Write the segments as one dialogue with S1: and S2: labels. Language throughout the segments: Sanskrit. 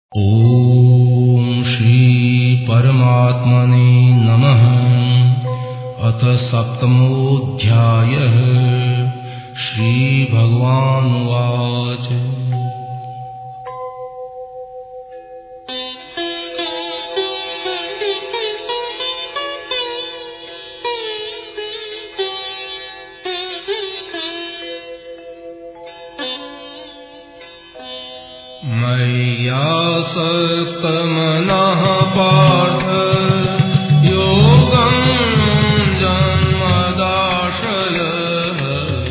S1: ॐ श्री परमात्मने नमः। अथ सप्तमोऽध्यायः। श्री भगवानुवाच। मय्यासक्तमनः पार्थ योगं जन्मदाश्रयः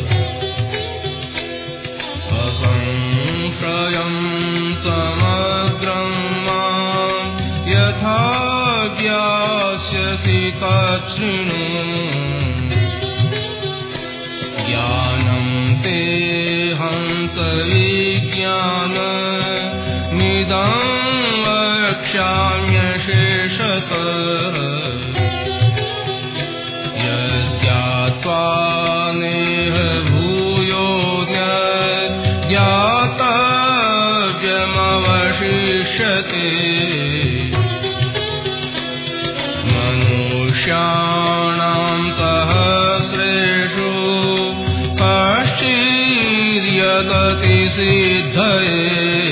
S1: असंशयं समग्रं मां यथा ज्ञास्यसि तच्छृणु। ज्ञानं तेऽहं विज्ञानमिदं वक्ष्याम्यशेषतः। यज्ञात्वा नेह भूयोऽन्यज्ञातव्यमवशिष्यते। मनुष्याणां सहस्रेषु कश्चिद्यतति सिद्धये।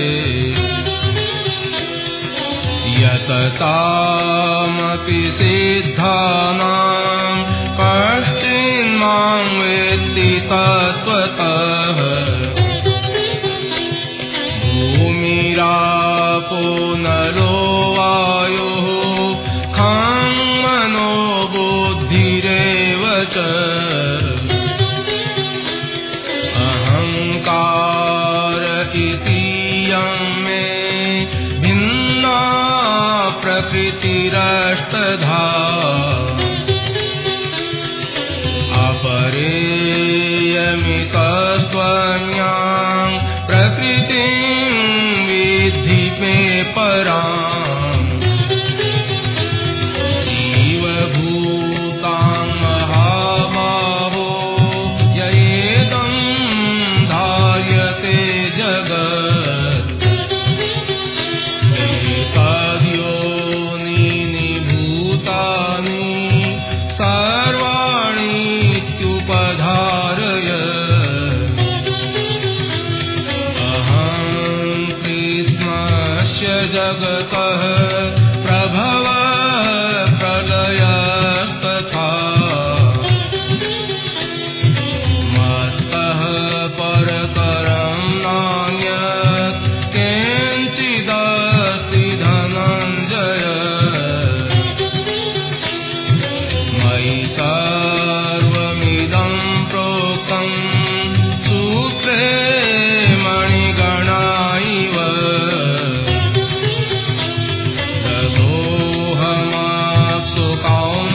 S1: यततामपि सिद्धानां कश्चिन्मां वेत्ति तत्त्वतः। भूमिरापो नलो वायुः खं मनो बुद्धिरेव च। अहंकार इतीयं मे भिन्ना प्रकृतिरष्टधा। अपरेयमितस्त्वन्यां प्रकृतिं विद्धि मे पराम्। जीवभूतां महाबाहो ययेदं धार्यते जगत्। एतद्योनीनि भूतानि सर्वाणीत्युपधारय। अहं कृष्णस्य जगतः प्रभवः प्रलयस्तथा। मत्तः परतरं नान्यत् किञ्चिदस्ति धनञ्जय। मयि सर्वमिदं प्रोक्तं सूत्रे मणिगणा इव। रसोऽहमप्सु कौन्तेय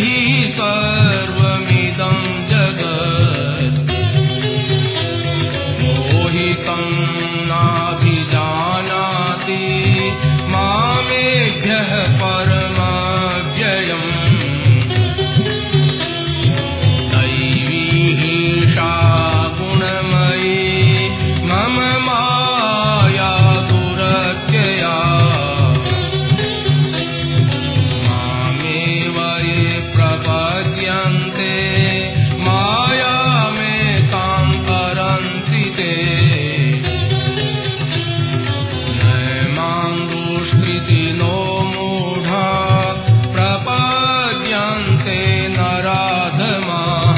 S1: सर्वमिदं जगत् मोहितं नाभिजानाति मामेभ्यः परमव्ययम् दैवी हीषा गुणमयी मम माया दुरत्यया मामेव ये प्रपद्यन्ते मायामेतां तरन्ति ते न मां दुष्कृतिनो मूढा प्रपद्यन्ते नराधमाः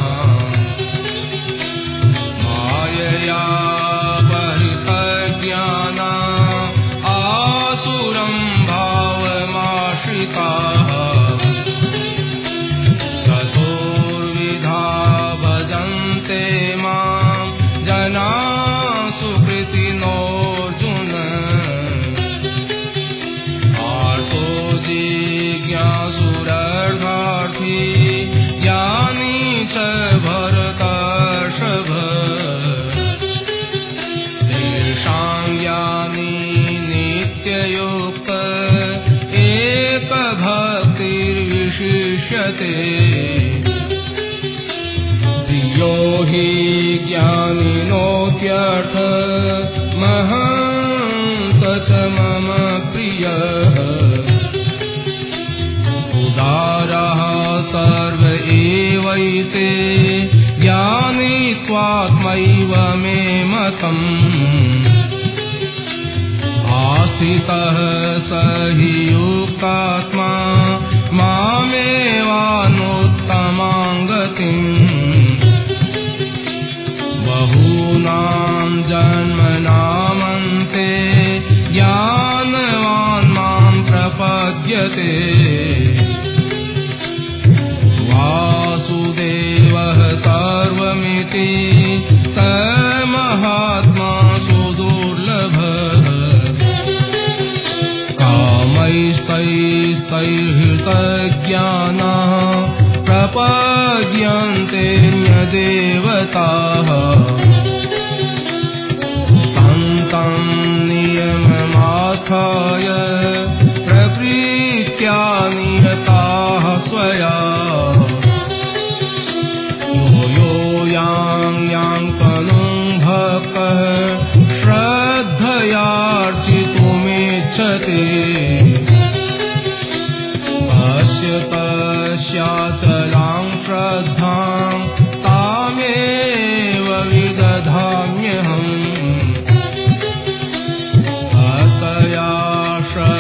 S1: मायया परितज्ञाना आसुरं भावमाश्रिताः चतुर्विधा भजन्ते मां जना सुकृतिनोऽर्जुन आर्तो जिज्ञासुरर्धार्थी ज्ञानी च भरतर्षभ तेषां ज्ञानी नित्ययुक्त एकभक्तिर्विशिष्यते प्रियो हि ज्ञानिनोत्यर्थ महं स च मम प्रियः उदारः सर्व एवैते ज्ञानी त्वात्मैव मे मतम् आस्थितः स हि युक्तात्मा मामेवानुत्तमां गतिम् बहूनां जन्मनामन्ते ज्ञानवान् मां प्रपद्यते वासुदेवः सर्वमिति स महात्मा सुदुर्लभः कामैस्तैस्तैर्हृतज्ञानाः प्रपद्यन्ते न्यदेवताः तं नियममास्थाय प्रकृत्या नियताः स्वया यो यां तनुं भक्तः श्रद्धयार्चितुमिच्छति तस्याचलां श्रद्धां तामेव विदधाम्यहम् तया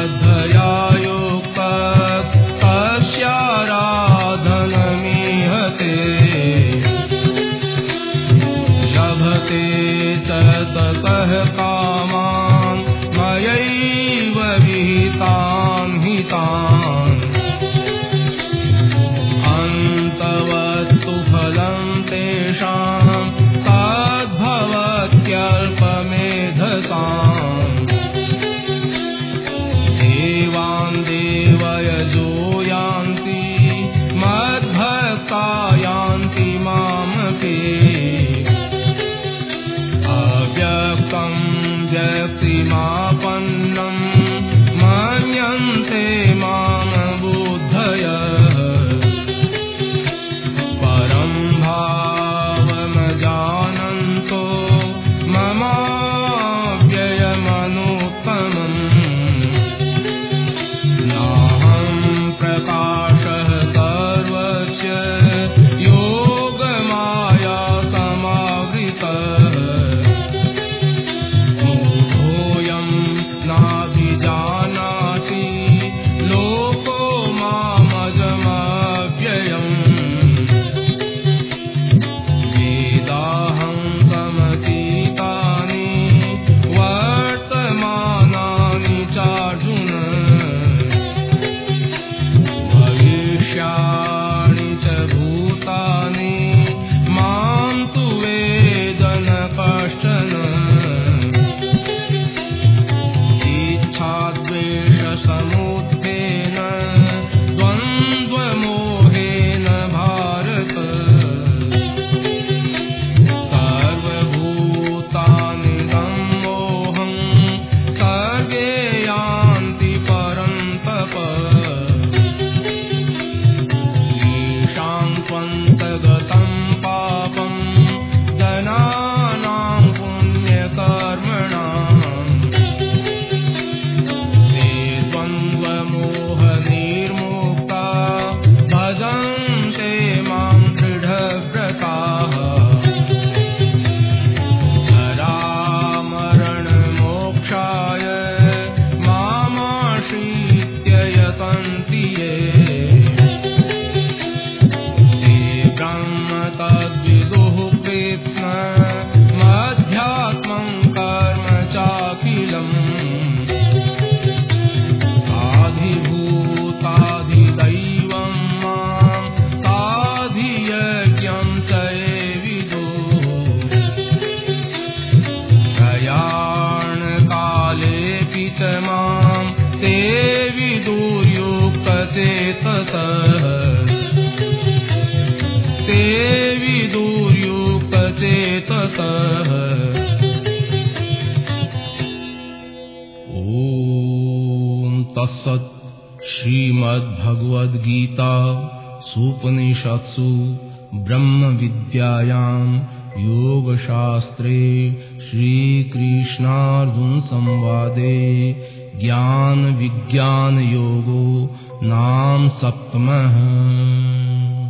S1: ते विदुर्युक्तचेतसः ॐ तत्सत् श्रीमद्भगवद्गीता सूपनिषत्सु ब्रह्मविद्यायां योगशास्त्रे श्रीकृष्णार्जुनसंवादे ज्ञानविज्ञानयोगो नाम सप्तमः।